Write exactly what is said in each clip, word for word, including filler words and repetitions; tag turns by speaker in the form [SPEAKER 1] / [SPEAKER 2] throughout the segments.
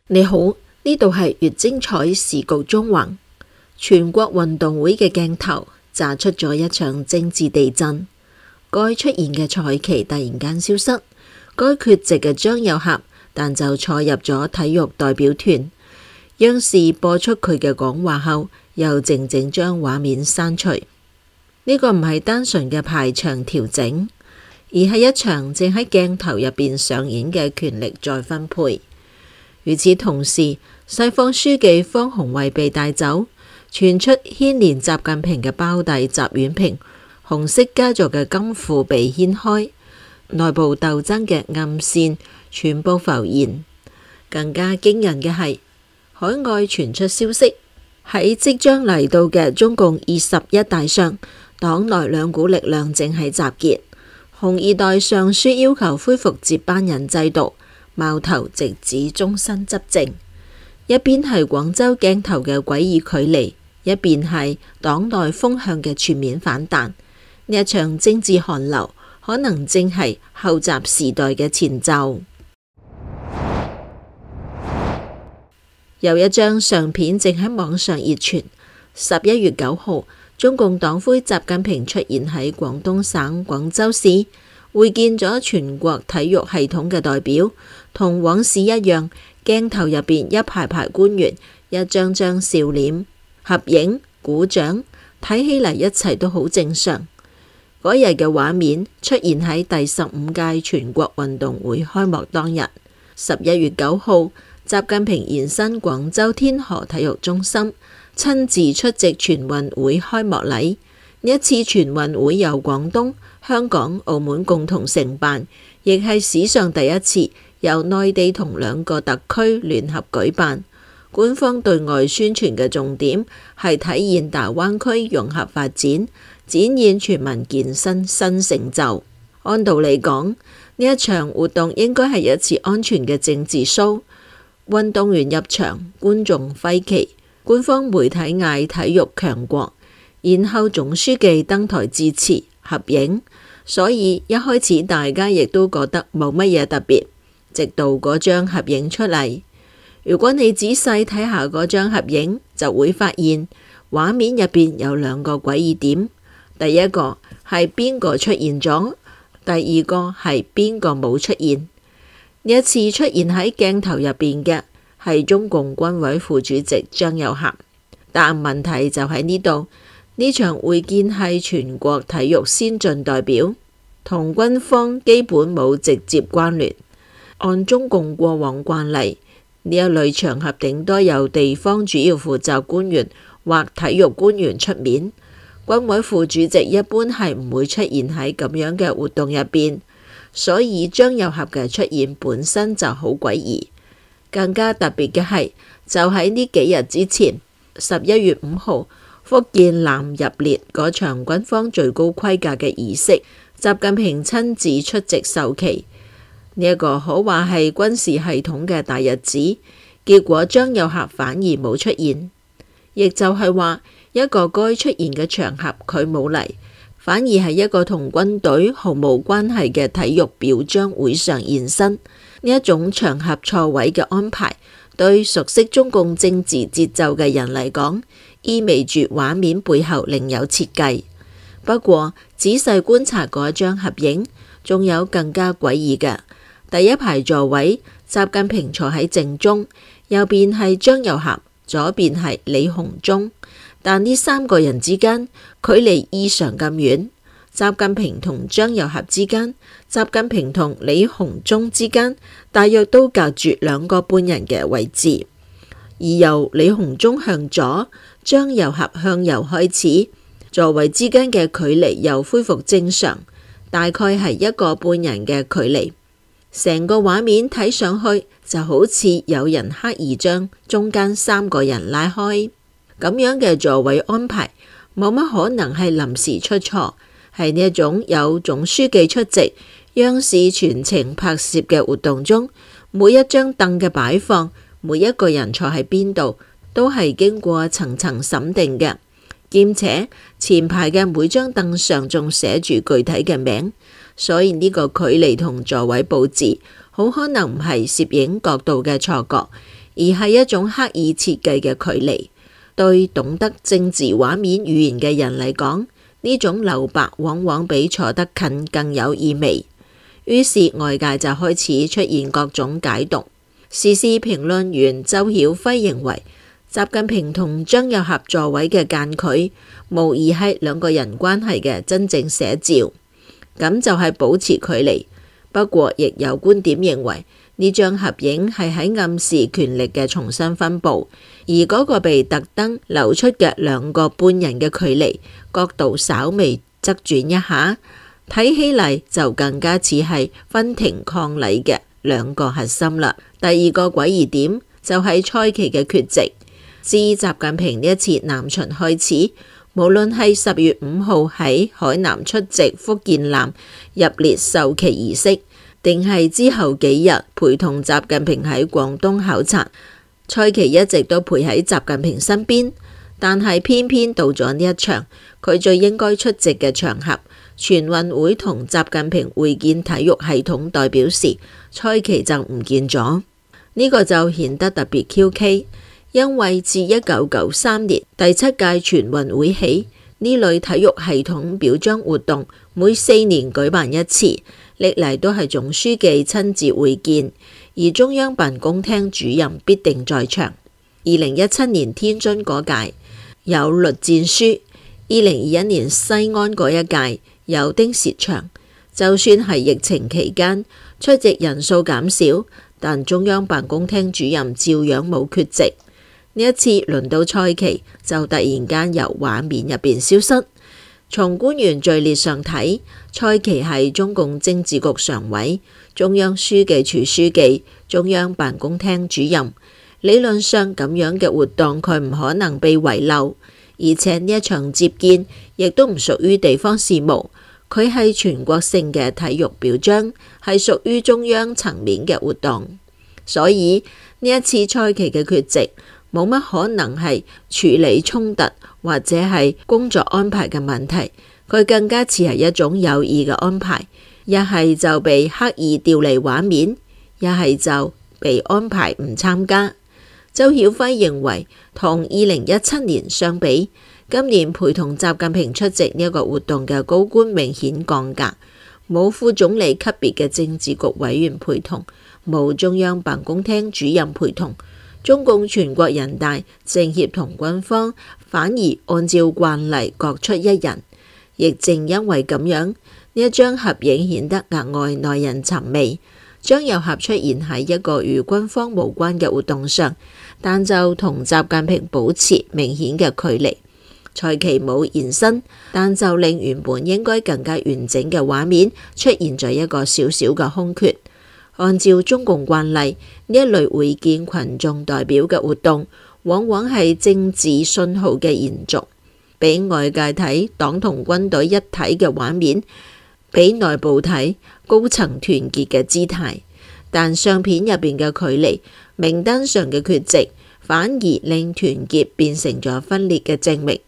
[SPEAKER 1] 你好，呢度係越精彩時局中橫。全國運動會嘅鏡頭炸出咗一場政治地震。該出現嘅蔡奇突然間消失，該缺席嘅張又俠但就坐入咗體育代表團。央視播出佢嘅講話後，又靜靜將畫面刪除。呢個唔係單純嘅排場調整，而係一場正喺鏡頭入邊上演嘅權力再分配。與此同時，西方書記方鴻偉被帶走，傳出牽連習近平嘅胞弟習遠平紅色家族嘅金庫被掀開，內部鬥爭嘅暗線全部浮現。更加驚人嘅係，海外傳出消息，喺即將嚟到嘅中共二十一大上，黨內兩股力量正喺集結。紅二代上書要求恢復接班人制度，矛頭直指終身執政。一邊係廣州鏡頭嘅詭異距離，一邊係黨內風向嘅全面反彈。呢一場政治寒流可能正係後習時代嘅前奏。有一張相片正喺網上熱傳。十一月九號，中共黨魁習近平出現喺廣東省廣州市，會見咗全國體育系統嘅代表。同往時一樣，鏡頭入邊一排排官員，一張張笑臉，合影、鼓掌，睇起嚟一切都好正常。嗰日嘅畫面出現喺第十五屆全國運動會開幕當日，十一月九號，習近平現身廣州天河體育中心，親自出席全運會開幕禮。呢一次全運會由廣東、香港、澳門共同承辦，亦係史上第一次由內地同兩個特區聯合舉辦。官方對外宣傳嘅重點係體現大灣區融合發展，展現全民健身新成就。按道理講，呢一場活動應該係一次安全嘅政治 show。運動員入場，觀眾揮旗，官方媒體嗌體育強國，然後總書記登台致辭合影，所以一開始大家亦都覺得冇乜嘢特別，直到嗰張合影出嚟。如果你仔細睇下嗰張合影，就會發現畫面入邊有兩個詭異點。第一個係邊個出現咗，第二個係邊個冇出現。呢一次出現喺鏡頭入邊嘅係中共軍委副主席張又俠，但問題就喺呢度，呢場會見係全國體育先進代表，同軍方基本冇直接關聯。按中共過往慣例，呢一類場合頂多由地方主要負責官員或體育官員出面，軍委副主席一般係唔會出現喺咁樣嘅活動入邊。所以張又俠嘅出現本身就好詭異。更加特別嘅係，就喺呢幾日之前，十一月五號，福建南入列嗰場軍方最高規格嘅儀式，習近平親自出席授旗。呢、這、一個可話係軍事系統嘅大日子，結果張又俠反而冇出現，亦就係話一個該出現嘅場合佢冇嚟，反而係一個同軍隊毫無關係嘅體育表彰會上現身。呢一種場合錯位嘅安排，對熟悉中共政治節奏嘅人嚟講，意味住畫面背後另有設計。不過仔細觀察嗰張合影，仲有更加詭異嘅。第一排座位，習近平坐喺正中，右邊係張又俠，左邊係李鴻忠。但呢三個人之間距離異常咁遠，習近平同張又俠之間，習近平同李鴻忠之間，大約都隔住兩個半人嘅位置。而由李鴻忠向左，張又俠向右開始，座位之間嘅距離又恢復正常，大概係一個半人嘅距離。成個畫面睇上去就好似有人刻意將中間三個人拉開。咁樣嘅座位安排冇乜可能係臨時出錯，係呢一種有總書記出席、央視全程拍攝嘅活動中，每一張凳嘅擺放，每一個人坐喺邊度，都係經過層層審定嘅，兼且前排嘅每張凳上仲寫住具體嘅名，所以呢個距離同座位佈置好可能唔係攝影角度嘅錯覺， 而係一種刻意設計嘅距離。對懂得政治畫面語言嘅人嚟講，呢種留白往往比坐得近更有意味。於是外界就開始出現各種解讀。時事評論員周曉輝認為，習近平同張又俠座位嘅間距，無疑係兩個人關係嘅真正寫照。咁就係保持距離。不過，亦有觀點認為，呢張合影係喺暗示權力嘅重新分佈，而嗰個被特登留出嘅兩個半人嘅距離角度稍微側轉一下，睇起嚟就更加似係分庭抗禮嘅兩個核心啦。第二個詭異點就係蔡奇嘅缺席。自習近平呢一次南巡開始，無論係十月五號喺海南出席福建艦入列授旗儀式，定係之後幾日陪同習近平喺廣東考察，蔡奇一直都陪喺習近平身邊。但係偏偏到咗呢一場佢最應該出席嘅場合，全運會同習近平會見體育系統代表時，蔡奇就唔見咗。呢個就顯得特別蹊蹺。因為自一九九三年第七屆全運會起，呢類體育系統表彰活動每四年舉辦一次，歷嚟都係總書記親自會見，而中央辦公廳主任必定在場。二零一七年天津嗰屆有栗戰書，二零二一年西安嗰一屆有丁薛祥。就算係疫情期間出席人數減少，但中央辦公廳主任照樣冇缺席。呢一次輪到蔡奇，就突然間由畫面入邊消失。從官員序列上睇，蔡奇係中共政治局常委、中央書記處書記、中央辦公廳主任。理論上咁樣嘅活動，佢唔可能被遺漏。而且呢一場接見亦都唔屬於地方事務，佢係全國性嘅體育表彰，係屬於中央層面嘅活動。所以呢一次蔡奇嘅缺席，冇乜可能係處理衝突或者係工作安排嘅問題，佢更加似係一種有意嘅安排，一係就被刻意調離畫面，一係就被安排唔參加。周曉輝認為，同二零一七年相比，今年陪同習近平出席呢一個活動嘅高官明顯降格，冇副總理級別嘅政治局委員陪同，冇中央辦公廳主任陪同。中共全國人大、政協同軍方反而按照慣例各出一人，亦正因為咁樣，呢一張合影顯得額外耐人尋味。張又俠出現喺一個與軍方無關嘅活動上，但就同習近平保持明顯嘅距離。蔡奇冇現身，但就令原本應該更加完整嘅畫面出現咗一個小小嘅空缺。按照中共慣例，呢一類會見群眾代表嘅活動，往往係政治信號嘅延續，俾外界睇黨同軍隊一體嘅畫面，俾內部睇高層團結嘅姿態。但相片入邊嘅距離、名單上嘅缺席，反而令團結變成咗分裂嘅證明。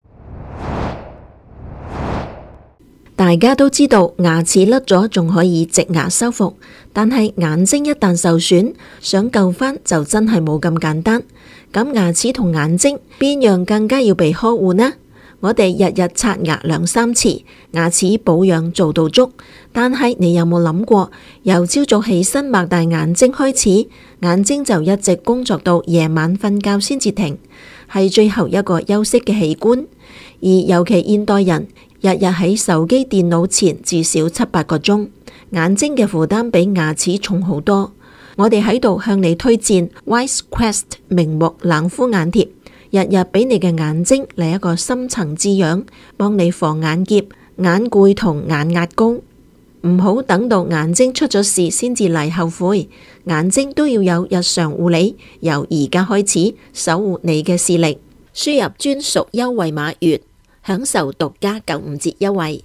[SPEAKER 1] 大家都知道牙齒甩咗仲可以植牙修復，但係眼睛一旦受損，想救返就真係冇咁簡單。咁牙齒同眼睛邊樣更加要被呵護呢？我哋日日刷牙兩三次，牙齒保養做到足，但係你有冇諗過，由朝早起身擘大眼睛開始，眼睛就一直工作到夜晚瞓覺先至停，係最後一個休息嘅器官。而尤其現代人日日喺手機電腦前至少七八個鐘，眼睛嘅負擔比牙齒重好多。我哋喺度向你推薦 Wise Quest 明目冷敷眼貼，日日俾你嘅眼睛嚟一個深層滋養，幫你防眼澀、眼攰同眼壓高。唔好等到眼睛出咗事先至嚟後悔，眼睛都要有日常護理，由而家開始守護你嘅視力。輸入專屬優惠碼月，享受獨家九五折優惠。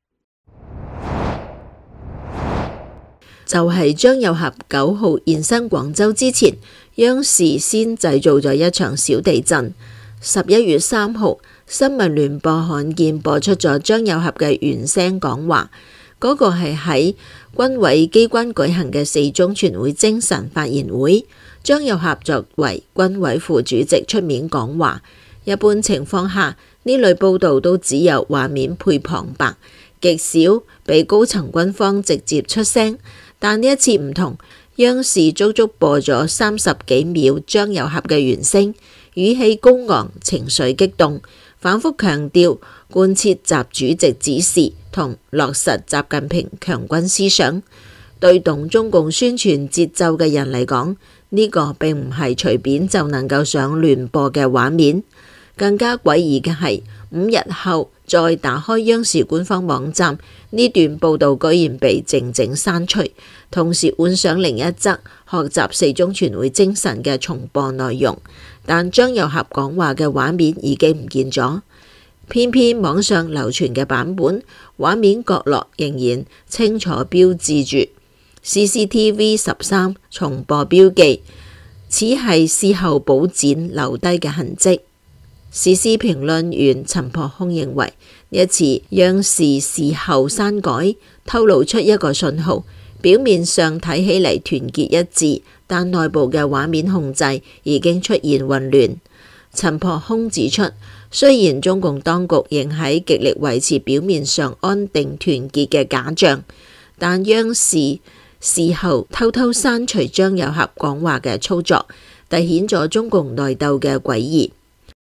[SPEAKER 1] 就係張又俠九號現身廣州之前，央視先製造咗一場小地震。十一月三號，新聞聯播罕見播出咗張又俠嘅原聲講話， 嗰個係喺軍委機關舉行嘅四中全會精神發言會，張又俠作為軍委副主席出面講話。一般情況下，呢類報導都只有畫面配旁白，極少俾高層軍方直接出聲。但呢一次唔同，央視足足播咗三十幾秒張又俠嘅原聲，語氣高昂，情緒激動，反覆強調貫徹習主席指示同落實習近平強軍思想。對懂中共宣傳節奏嘅人嚟講，呢個並唔係隨便就能夠上聯播嘅畫面。更加詭異嘅係，五日後再打開央視官方網站，呢段報導居然被靜靜刪除，同時換上另一則學習四中全會精神嘅重播內容，但張又俠講話嘅畫面已經唔見咗。偏偏網上流傳嘅版本，畫面角落仍然清楚標誌住 C C T V 十三重播標記，此係事後補剪留低嘅痕跡。時事評論員陳樸空認為，呢一次央視事後刪改，透露出一個信號，表面上睇起嚟團結一致，但內部嘅畫面控制已經出現混亂。陳樸空指出，雖然中共當局仍喺極力維持表面上安定團結嘅假象，但央視事後偷偷刪除張又俠講話嘅操作，凸顯咗中共內鬥嘅詭異。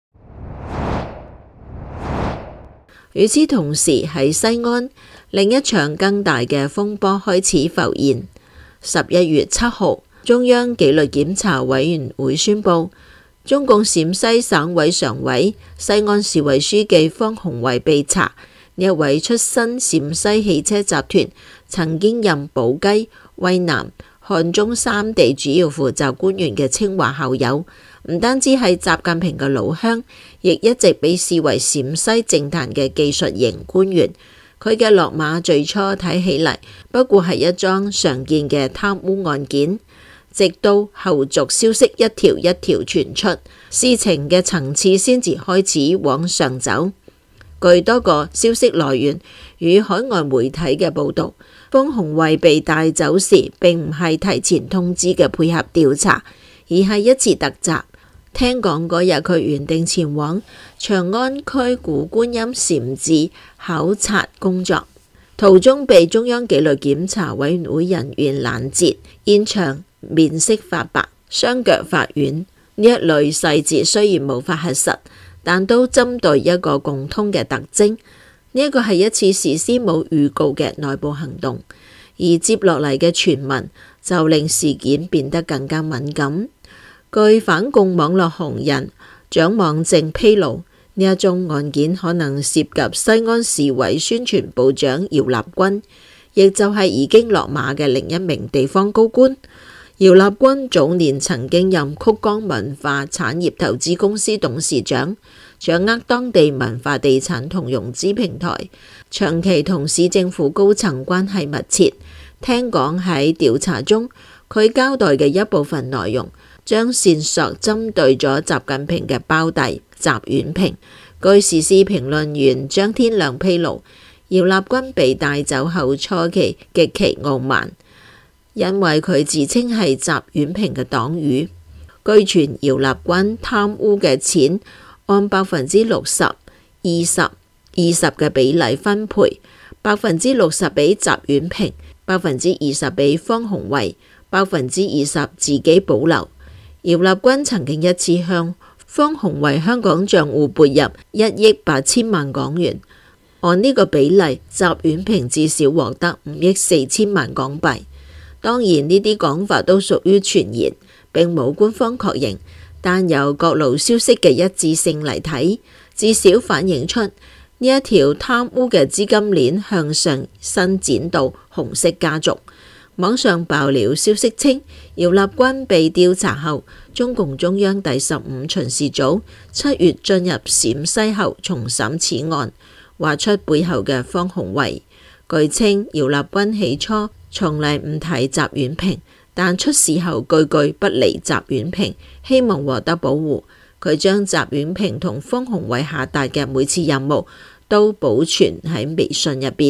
[SPEAKER 1] 與此同時，喺西安，另一場更大嘅風波開始浮現。十一月七號，中央紀律檢查委員會宣布，中共陝西省委常委、西安市委書記方鴻偉被查。呢一位出身陝西汽車集團，曾經任寶雞、渭南、漢中三地主要負責官員嘅清華校友，唔單止係習近平嘅老鄉，亦一直被視為陝西政壇嘅技術型官員。佢嘅落馬最初睇起嚟不過係一樁常見嘅貪污案件，直到後續消息一條一條傳出，事情嘅層次先至開始往上走。據多個消息來源與海外媒體嘅報導，方鴻偉被帶走時並唔係提前通知嘅配合調查，而係一次突襲。聽講嗰日佢原定前往長安區古觀音禪寺考察工作，途中被中央紀律檢查委員會人員攔截，現場面色發白，雙腳法院。呢一類細節雖然無法核實，但都針對一個共通嘅特徵。呢一個係一次事先冇預告嘅內部行動，而接落嚟嘅傳聞就令事件變得更加敏感。據反共網絡紅人蔣望正披露，呢一宗案件可能涉及西安市委宣傳部長姚立軍，亦就係已經落馬嘅另一名地方高官。姚立軍早年曾經任曲江文化產業投資公司董事長，掌握當地文化地產同融資平台，長期同市政府高層關係密切。聽講喺調查中，佢交代嘅一部分內容將線索針對咗習近平嘅胞弟習遠平。據時事評論員張天亮披露，姚立軍被帶走後初期極其傲慢，因為佢自稱係習遠平嘅黨羽。據傳姚立軍貪污嘅錢按百分之六十、二十、二十嘅比例分配，百分之六十俾習遠平，百分之二十俾方鴻偉，百分之二十自己保留。姚立軍曾經一次向方鴻偉香港賬戶撥入一億八千萬港元，按呢個比例，習遠平至少獲得五億四千萬港幣。當然呢啲講法都屬於傳言，並冇官方確認，但由各路消息嘅一致性嚟睇，至少反映出呢一條貪污嘅資金鏈向上伸展到紅色家族。網上爆料消息稱，姚立軍被調查後，中共中央第十五巡視組七月進入陝西後重審此案，挖出背後嘅方鴻偉。據稱，姚立軍起初從嚟唔提習遠平，但出事後句句不離習遠平，希望獲得保護。佢將習遠平同方鴻偉下達嘅每次任務都保存喺微信入邊，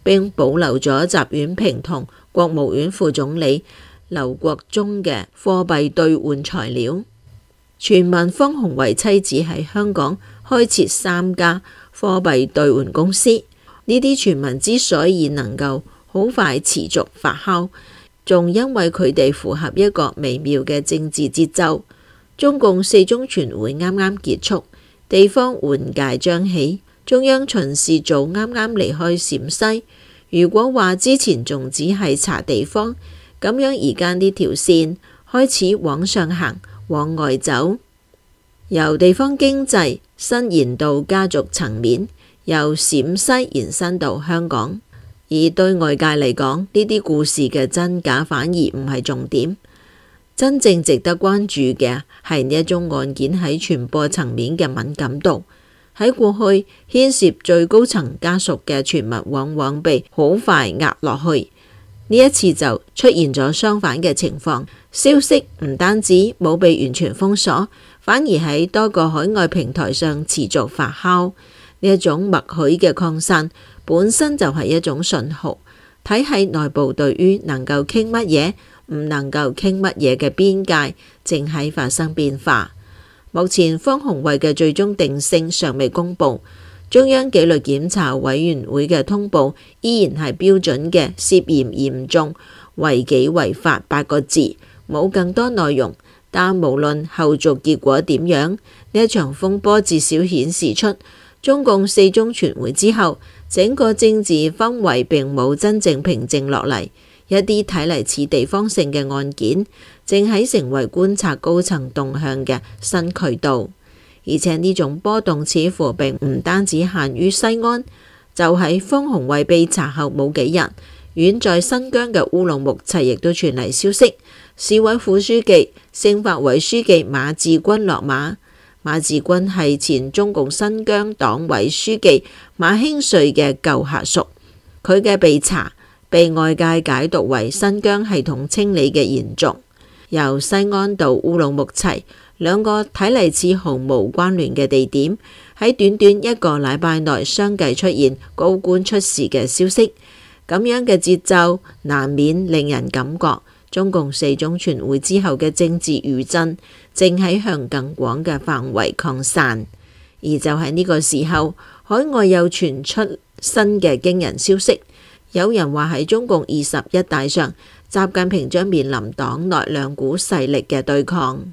[SPEAKER 1] 並保留咗習遠平同國務院副總理劉國中嘅貨幣兌換材料。傳聞方鴻慧妻子喺香港開設三家貨幣兌換公司。呢啲傳聞之所以能夠好快持續發酵，仲因為佢哋符合一個微妙嘅政治節奏。中共四中全會啱啱結束，地方換屆將起，中央巡視組啱啱離開陝西。如果話之前仲只係查地方，咁樣而家呢條線開始往上行，往外走，由地方經濟伸延到家族層面，由陝西延伸到香港。而對外界嚟講，呢啲故事嘅真假反而唔係重點，真正值得關注嘅係呢一宗案件喺傳播層面嘅敏感度。喺過去牽涉最高層家屬嘅傳聞，往往被好快壓落去。呢一次就出現咗相反嘅情況，消息唔單止冇被完全封鎖，反而喺多個海外平台上持續發酵。呢一種默許嘅擴散本身就係一種信號，體系內部對於能夠傾乜嘢、唔能夠傾乜嘢嘅邊界正喺發生變化。目前方鴻慧嘅最終定性尚未公布，中央紀律檢查委員會嘅通報依然係標準嘅涉嫌嚴重違紀違法八個字，冇更多內容。但無論後續結果點樣，呢一場風波至少顯示出中共四中全會之後，整個政治氛圍並冇真正平靜落嚟。一啲睇嚟似地方性嘅案件，正喺成為觀察高層動向嘅新渠道。而且呢種波動似乎並唔單止限於西安。就喺方鴻慧被查後冇幾日，遠在新疆嘅烏魯木齊亦都傳嚟消息，市委副書記、政法委書記馬志軍落馬。馬志軍係前中共新疆黨委書記馬興瑞嘅舊下屬，佢嘅被查被外界解讀為新疆系統清理嘅延續。由西安到烏魯木齊，兩個睇嚟似毫無關聯嘅地點，喺短短一個禮拜內相繼出現高官出事嘅消息。咁樣嘅節奏難免令人感覺中共四中全會之後嘅政治餘震正喺向更廣嘅範圍擴散。而就喺呢個時候，海外又傳出新嘅驚人消息，有人話喺中共二十一大上，習近平將面臨黨內兩股勢力嘅對抗。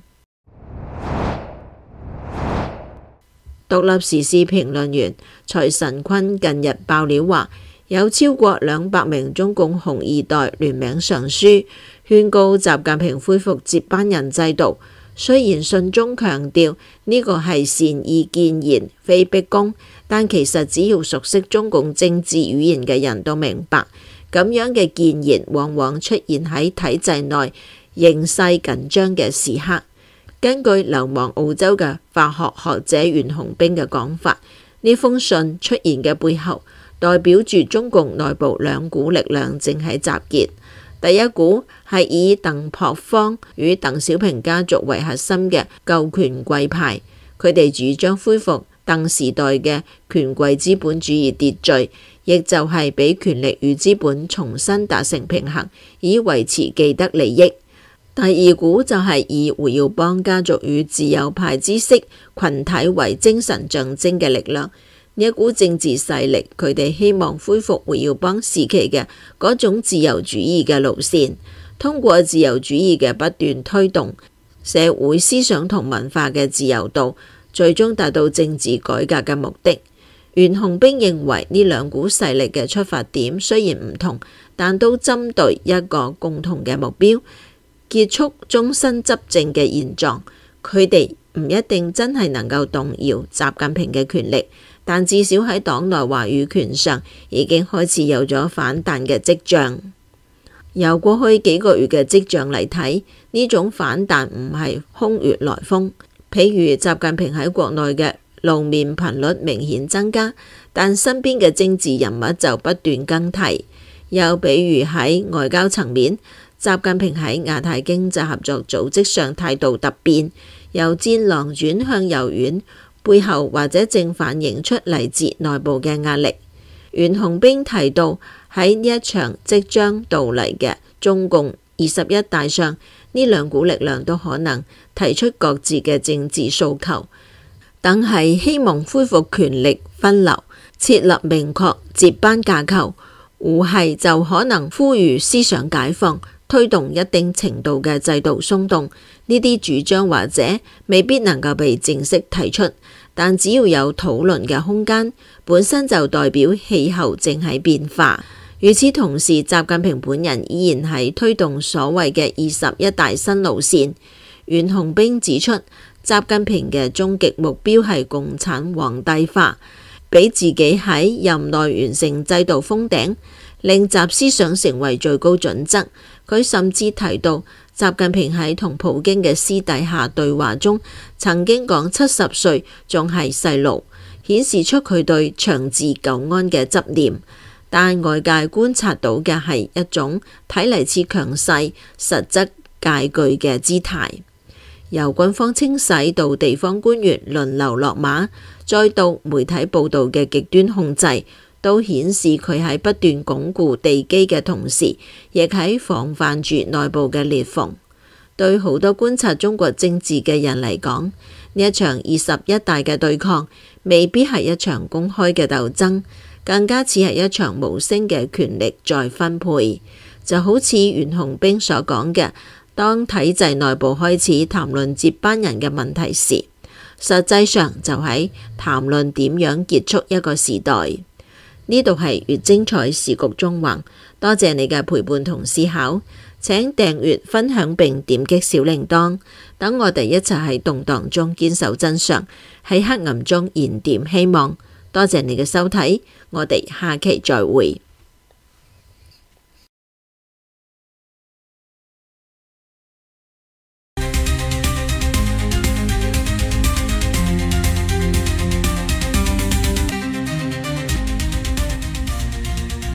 [SPEAKER 1] 獨立時事評論員蔡神坤近日爆料話，有超過兩百名中共紅二代聯名上書，勸告習近平恢復接班人制度。雖然信中強調呢個係善意建言，非逼宮，但其實只要熟悉中共政治語言嘅人都明白，咁樣嘅建言往往出現喺體制內形勢緊張嘅時刻。根據流亡澳洲嘅法學學者袁洪兵嘅講法，呢封信出現嘅背後，代表住中共內部兩股力量正喺集結。第一股係以鄧樸方與鄧小平家族為核心嘅舊權貴派，佢哋主張恢復鄧時代嘅權貴資本主義秩序，亦就係俾權力與資本重新達成平衡，以維持既得利益。第二股就係以胡耀邦家族與自由派知識群體為精神象徵嘅力量。呢一股政治勢力，佢哋希望恢復胡耀邦時期嘅嗰種自由主義嘅路線，通過自由主義嘅不斷推動社會思想同文化嘅自由度，最終達到政治改革嘅目的。袁洪兵認為呢兩股勢力嘅出發點雖然唔同，但都針對一個共同嘅目標，結束終身執政嘅現狀。佢哋唔一定真係能夠動搖習近平嘅權力，但至少喺黨內話語權上已經開始有咗反彈嘅跡象。由過去幾個月嘅跡象嚟睇，呢種反彈唔係空穴來風。譬如習近平喺國內嘅露面頻率明顯增加，但身邊嘅政治人物就不斷更替。又比如喺外交層面，習近平喺亞太經濟合作組織上態度突變，由戰狼轉向柔軟，背後或者正反映出嚟自內部嘅壓力。袁洪兵提到喺呢一場即將到嚟嘅中共二十一大上，呢兩股力量都可能提出各自嘅政治訴求，等係希望恢復權力分流，設立明確接班架構；胡係就可能呼籲思想解放，推動一定程度嘅制度鬆動。呢啲主張或者未必能夠被正式提出，但只要有討論嘅空間，本身就代表氣候正喺變化。與此同時，習近平本人依然係推動所謂嘅二十一大新路線。袁洪兵指出，習近平嘅終極目標係共產皇帝化，俾自己喺任內完成制度封頂，令習思想成為最高準則。佢甚至提到，習近平喺同普京嘅私底下對話中，曾經講七十歲仲係細路，顯示出佢對長治久安嘅執念。但外界觀察到嘅係一種睇嚟似強勢，實則戒懼嘅姿態。由軍方清洗到地方官員輪流落馬，再到媒體報導嘅極端控制，都顯示佢喺不斷鞏固地基嘅同時，亦喺防範住內部嘅裂縫。對好多觀察中國政治嘅人嚟講，呢一場二十一大嘅對抗，未必係一場公開嘅鬥爭，更加似係一場無聲嘅權力再分配。就好似袁洪兵所講嘅，當體制內部開始談論接班人嘅問題時，實際上就喺談論點樣結束一個時代。呢度係越精彩時局縱橫，多謝你嘅陪伴同思考，請訂閱、分享並點擊小鈴鐺，等我哋一齊喺動盪中堅守真相，喺黑暗中燃點希望。多謝你嘅收睇，我哋下期再會。